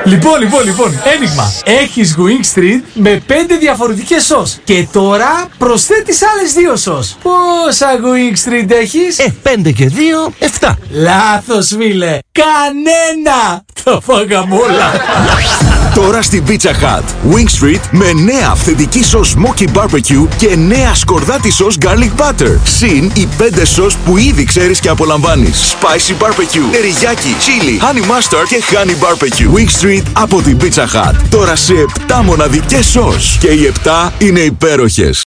Λοιπόν, ένιγμα. Έχεις Wing Street με 5 διαφορετικές σος. Και τώρα προσθέτεις άλλες 2 σος. Πόσα Wing Street έχεις? 5 και 2, 7. Λάθος, φίλε. Κανένα. Τα φάγαμε όλα. Τώρα στη Pizza Hut, Wing Street με νέα αυθεντική σος Smoky Barbecue και νέα σκορδάτη σος Garlic Butter. Συν οι 5 σος που ήδη ξέρεις και απολαμβάνεις. Spicy Barbecue, τεριγιάκι, chili, honey mustard και honey barbecue. Wing Street από την Pizza Hut. Τώρα σε 7 μοναδικές σος. Και οι 7 είναι υπέροχες.